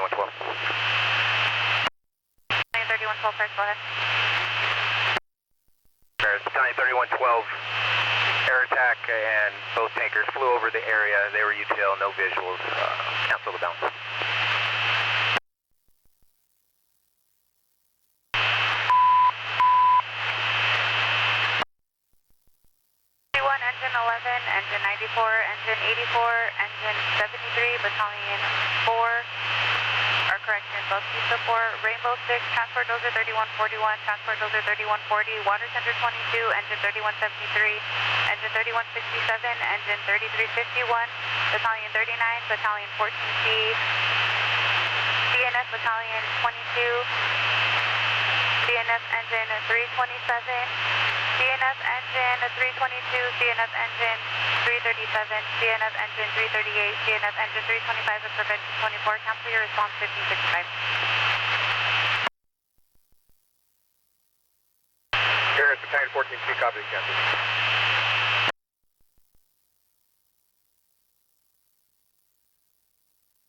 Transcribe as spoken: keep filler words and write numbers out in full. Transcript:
thirty-one twelve. Battalion thirty-one twelve, Paris, go ahead. Paris, Battalion thirty-one twelve, air attack and both tankers flew over the area. They were U T L, no visuals. Uh, cancel the bounce. Engine eleven, engine ninety-four, engine eighty-four, engine seventy-three, battalion four, or correction, both Pizza four, Rainbow six, transport dozer thirty-one forty-one, transport dozer thirty-one forty, water center twenty-two, engine thirty-one seventy-three, engine thirty-one sixty-seven, engine thirty-three fifty-one, battalion thirty-nine, battalion fourteen C, D N F battalion twenty-two, D N F engine three twenty-seven, D N F engine three twenty-two, D N F engine three thirty-seven, D N F engine three thirty-eight, D N F engine three twenty-five with prevention twenty-four, cancel your response fifteen sixty-five. Paris, Battalion fourteen C, copy, cancel.